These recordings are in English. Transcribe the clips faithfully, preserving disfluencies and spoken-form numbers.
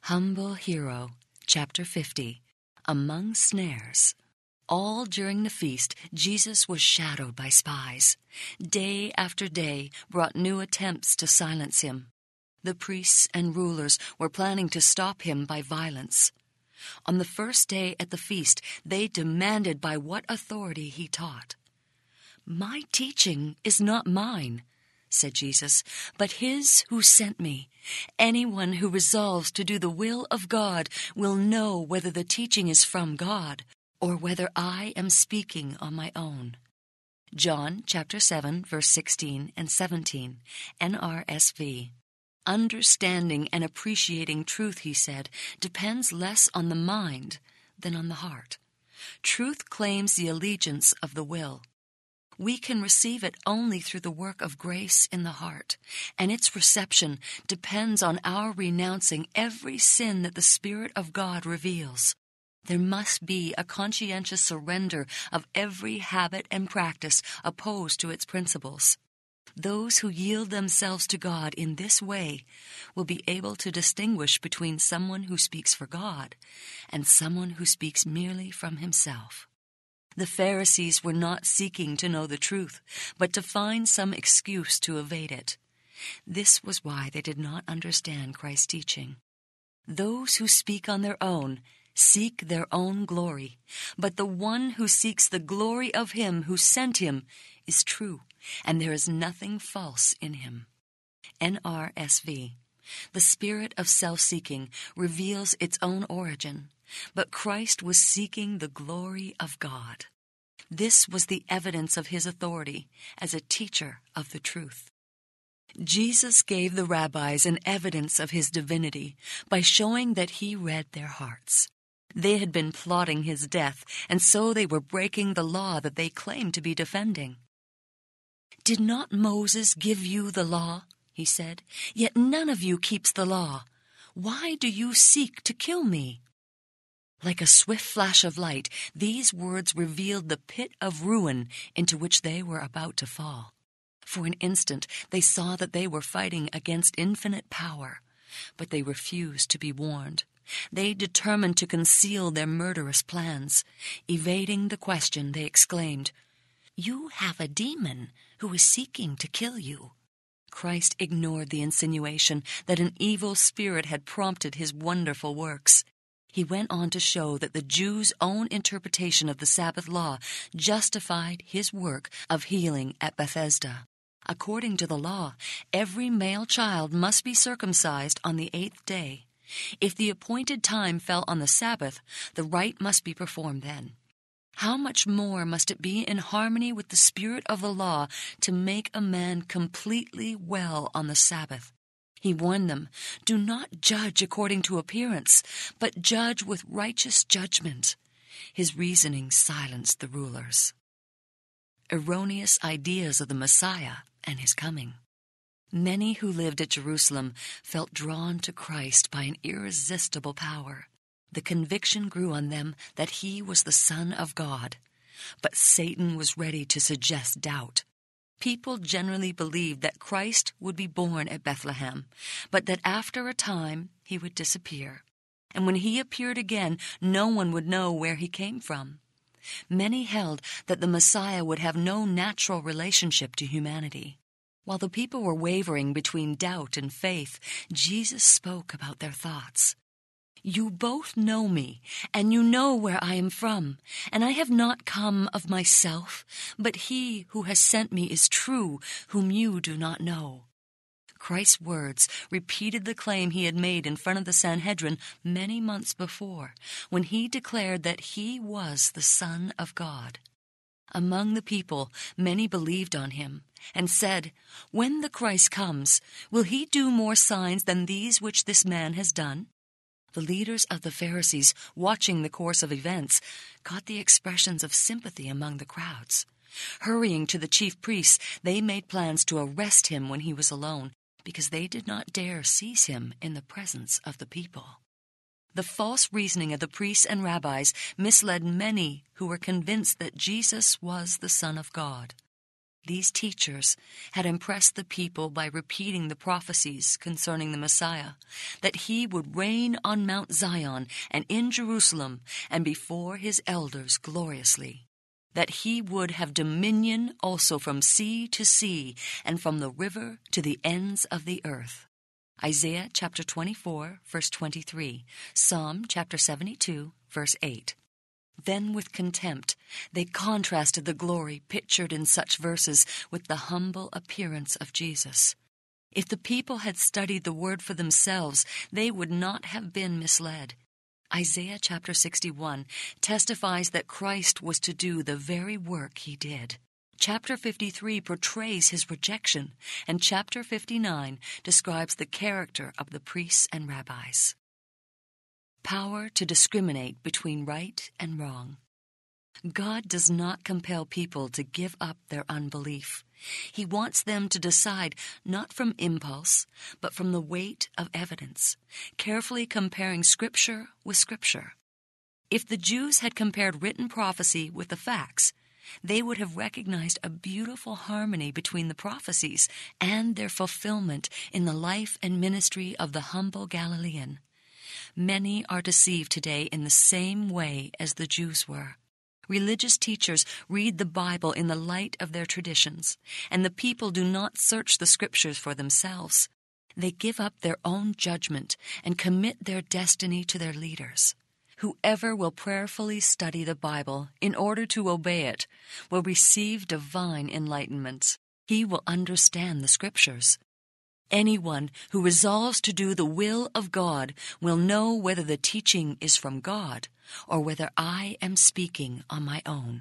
Humble Hero, Chapter fifty, Among Snares. All during the feast, Jesus was shadowed by spies. Day after day brought new attempts to silence him. The priests and rulers were planning to stop him by violence. On the first day at the feast, they demanded by what authority he taught. "My teaching is not mine," said Jesus, "but his who sent me. Anyone who resolves to do the will of God will know whether the teaching is from God or whether I am speaking on my own." John chapter seven, verse sixteen and seventeen, N R S V. Understanding and appreciating truth, he said, depends less on the mind than on the heart. Truth claims the allegiance of the will. We can receive it only through the work of grace in the heart, and its reception depends on our renouncing every sin that the Spirit of God reveals. There must be a conscientious surrender of every habit and practice opposed to its principles. Those who yield themselves to God in this way will be able to distinguish between someone who speaks for God and someone who speaks merely from himself. The Pharisees were not seeking to know the truth, but to find some excuse to evade it. This was why they did not understand Christ's teaching. Those who speak on their own seek their own glory, but the one who seeks the glory of him who sent him is true, and there is nothing false in him. N R S V. The spirit of self-seeking reveals its own origin, but Christ was seeking the glory of God. This was the evidence of his authority as a teacher of the truth. Jesus gave the rabbis an evidence of his divinity by showing that he read their hearts. They had been plotting his death, and so they were breaking the law that they claimed to be defending. "Did not Moses give you the law?" he said. "Yet none of you keeps the law. Why do you seek to kill me?" Like a swift flash of light, these words revealed the pit of ruin into which they were about to fall. For an instant, they saw that they were fighting against infinite power, but they refused to be warned. They determined to conceal their murderous plans. Evading the question, they exclaimed, "You have a demon who is seeking to kill you." Christ ignored the insinuation that an evil spirit had prompted his wonderful works. He went on to show that the Jews' own interpretation of the Sabbath law justified his work of healing at Bethesda. According to the law, every male child must be circumcised on the eighth day. If the appointed time fell on the Sabbath, the rite must be performed then. How much more must it be in harmony with the spirit of the law to make a man completely well on the Sabbath? He warned them, "Do not judge according to appearance, but judge with righteous judgment." His reasoning silenced the rulers. Erroneous ideas of the Messiah and his coming. Many who lived at Jerusalem felt drawn to Christ by an irresistible power. The conviction grew on them that he was the Son of God. But Satan was ready to suggest doubt. People generally believed that Christ would be born at Bethlehem, but that after a time he would disappear. And when he appeared again, no one would know where he came from. Many held that the Messiah would have no natural relationship to humanity. While the people were wavering between doubt and faith, Jesus spoke about their thoughts. "You both know me, and you know where I am from, and I have not come of myself, but he who has sent me is true, whom you do not know." Christ's words repeated the claim he had made in front of the Sanhedrin many months before, when he declared that he was the Son of God. Among the people, many believed on him and said, "When the Christ comes, will he do more signs than these which this man has done?" The leaders of the Pharisees, watching the course of events, caught the expressions of sympathy among the crowds. Hurrying to the chief priests, they made plans to arrest him when he was alone, because they did not dare seize him in the presence of the people. The false reasoning of the priests and rabbis misled many who were convinced that Jesus was the Son of God. These teachers had impressed the people by repeating the prophecies concerning the Messiah, that he would reign on Mount Zion and in Jerusalem and before his elders gloriously, that he would have dominion also from sea to sea and from the river to the ends of the earth. Isaiah chapter twenty-four, verse twenty-three, Psalm chapter seventy-two, verse eight. Then with contempt they contrasted the glory pictured in such verses with the humble appearance of Jesus. If the people had studied the word for themselves, they would not have been misled. Isaiah chapter sixty-one testifies that Christ was to do the very work he did. Chapter fifty-three portrays his rejection, and chapter fifty-nine describes the character of the priests and rabbis. Power to discriminate between right and wrong. God does not compel people to give up their unbelief. He wants them to decide not from impulse, but from the weight of evidence, carefully comparing Scripture with Scripture. If the Jews had compared written prophecy with the facts, they would have recognized a beautiful harmony between the prophecies and their fulfillment in the life and ministry of the humble Galilean. Many are deceived today in the same way as the Jews were. Religious teachers read the Bible in the light of their traditions, and the people do not search the Scriptures for themselves. They give up their own judgment and commit their destiny to their leaders. Whoever will prayerfully study the Bible in order to obey it will receive divine enlightenment. He will understand the Scriptures. Anyone who resolves to do the will of God will know whether the teaching is from God or whether I am speaking on my own.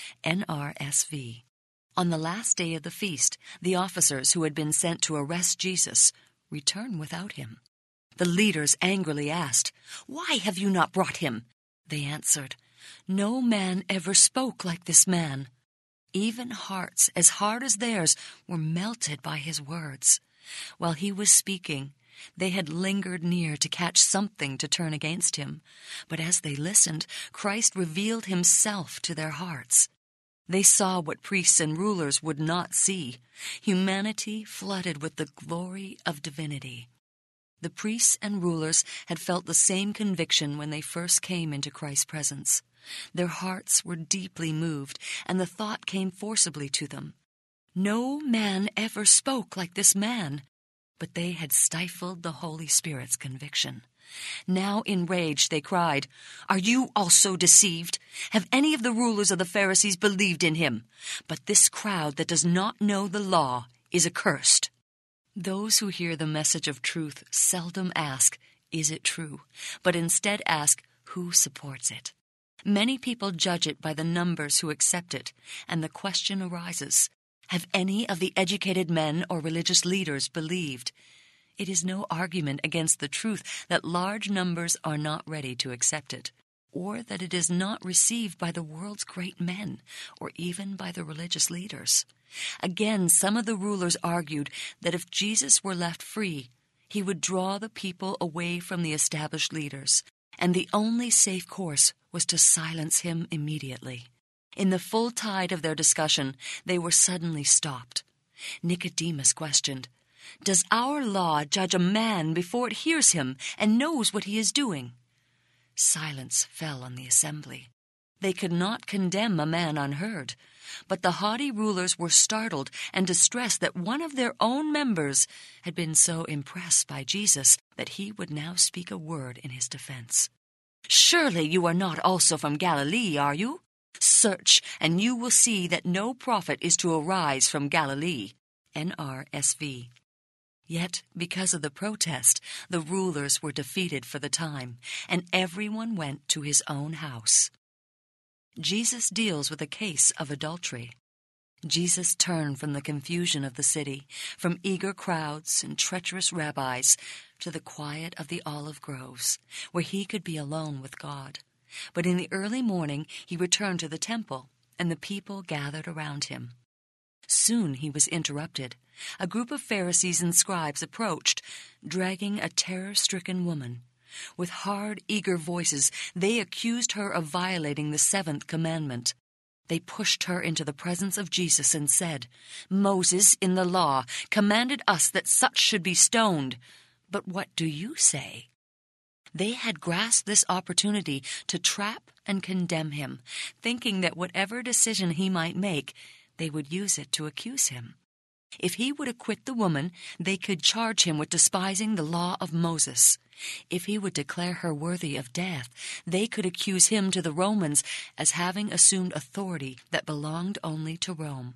N R S V. On the last day of the feast, the officers who had been sent to arrest Jesus returned without him. The leaders angrily asked, "Why have you not brought him?" They answered, "No man ever spoke like this man." Even hearts as hard as theirs were melted by his words. While he was speaking, they had lingered near to catch something to turn against him. But as they listened, Christ revealed himself to their hearts. They saw what priests and rulers would not see: humanity flooded with the glory of divinity. The priests and rulers had felt the same conviction when they first came into Christ's presence. Their hearts were deeply moved, and the thought came forcibly to them, "No man ever spoke like this man." But they had stifled the Holy Spirit's conviction. Now enraged, they cried, "Are you also deceived? Have any of the rulers of the Pharisees believed in him? But this crowd that does not know the law is accursed." Those who hear the message of truth seldom ask, "Is it true?" but instead ask, "Who supports it?" Many people judge it by the numbers who accept it, and the question arises, have any of the educated men or religious leaders believed? It is no argument against the truth that large numbers are not ready to accept it, or that it is not received by the world's great men, or even by the religious leaders. Again, some of the rulers argued that if Jesus were left free, he would draw the people away from the established leaders, and the only safe course was to silence him immediately. In the full tide of their discussion, they were suddenly stopped. Nicodemus questioned, "Does our law judge a man before it hears him and knows what he is doing?" Silence fell on the assembly. They could not condemn a man unheard, but the haughty rulers were startled and distressed that one of their own members had been so impressed by Jesus that he would now speak a word in his defense. "Surely you are not also from Galilee, are you? Search, and you will see that no prophet is to arise from Galilee." N R S V. Yet, because of the protest, the rulers were defeated for the time, and everyone went to his own house. Jesus deals with a case of adultery. Jesus turned from the confusion of the city, from eager crowds and treacherous rabbis, to the quiet of the olive groves, where he could be alone with God. But in the early morning he returned to the temple, and the people gathered around him. Soon he was interrupted. A group of Pharisees and scribes approached, dragging a terror-stricken woman. With hard, eager voices, they accused her of violating the seventh commandment. They pushed her into the presence of Jesus and said, "Moses in the law commanded us that such should be stoned. But what do you say?" They had grasped this opportunity to trap and condemn him, thinking that whatever decision he might make, they would use it to accuse him. If he would acquit the woman, they could charge him with despising the law of Moses. If he would declare her worthy of death, they could accuse him to the Romans as having assumed authority that belonged only to Rome.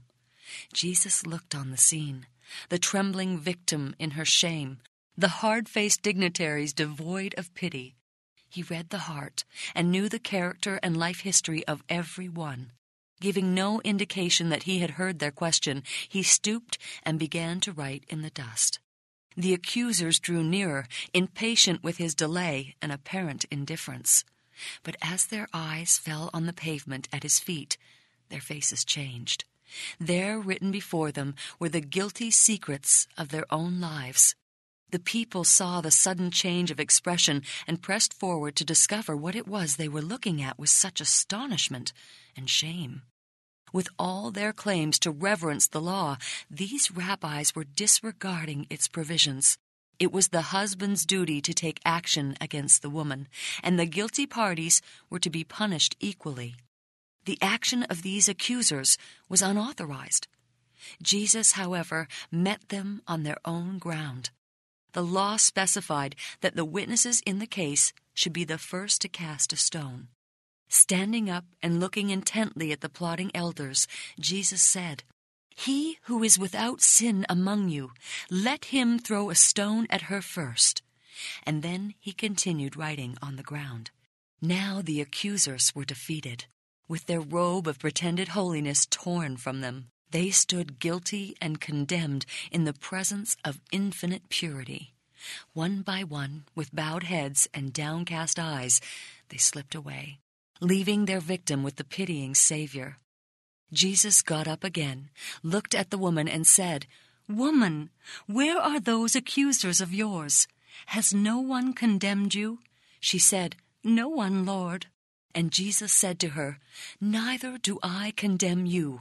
Jesus looked on the scene, the trembling victim in her shame, the hard-faced dignitaries devoid of pity. He read the heart and knew the character and life history of every one. Giving no indication that he had heard their question, he stooped and began to write in the dust. The accusers drew nearer, impatient with his delay and apparent indifference. But as their eyes fell on the pavement at his feet, their faces changed. There, written before them, were the guilty secrets of their own lives. The people saw the sudden change of expression and pressed forward to discover what it was they were looking at with such astonishment and shame. With all their claims to reverence the law, these rabbis were disregarding its provisions. It was the husband's duty to take action against the woman, and the guilty parties were to be punished equally. The action of these accusers was unauthorized. Jesus, however, met them on their own ground. The law specified that the witnesses in the case should be the first to cast a stone. Standing up and looking intently at the plotting elders, Jesus said, "He who is without sin among you, let him throw a stone at her first." And then he continued writing on the ground. Now the accusers were defeated. With their robe of pretended holiness torn from them, they stood guilty and condemned in the presence of infinite purity. One by one, with bowed heads and downcast eyes, they slipped away, leaving their victim with the pitying Savior. Jesus got up again, looked at the woman, and said, "Woman, where are those accusers of yours? Has no one condemned you?" She said, "No one, Lord." And Jesus said to her, "Neither do I condemn you.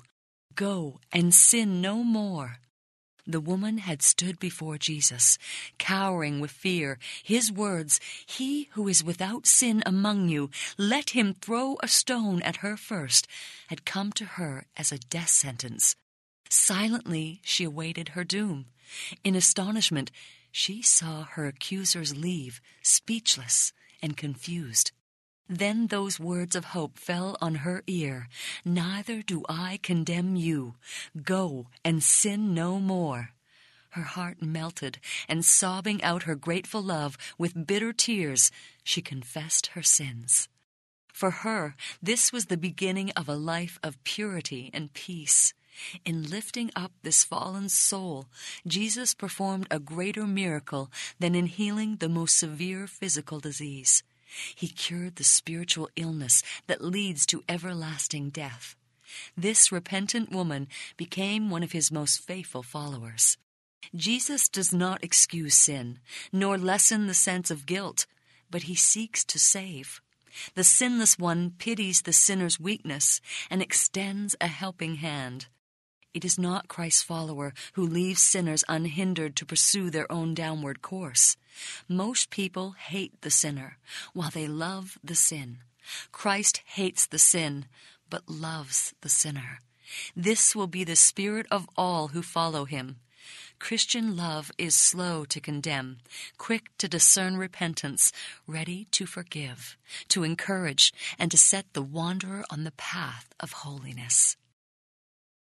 Go and sin no more." The woman had stood before Jesus, cowering with fear. His words, "He who is without sin among you, let him throw a stone at her first," had come to her as a death sentence. Silently she awaited her doom. In astonishment, she saw her accusers leave, speechless and confused. Then those words of hope fell on her ear, "Neither do I condemn you. Go and sin no more." Her heart melted, and sobbing out her grateful love with bitter tears, she confessed her sins. For her, this was the beginning of a life of purity and peace. In lifting up this fallen soul, Jesus performed a greater miracle than in healing the most severe physical disease. He cured the spiritual illness that leads to everlasting death. This repentant woman became one of his most faithful followers. Jesus does not excuse sin, nor lessen the sense of guilt, but he seeks to save. The sinless one pities the sinner's weakness and extends a helping hand. It is not Christ's follower who leaves sinners unhindered to pursue their own downward course. Most people hate the sinner, while they love the sin. Christ hates the sin, but loves the sinner. This will be the spirit of all who follow him. Christian love is slow to condemn, quick to discern repentance, ready to forgive, to encourage, and to set the wanderer on the path of holiness.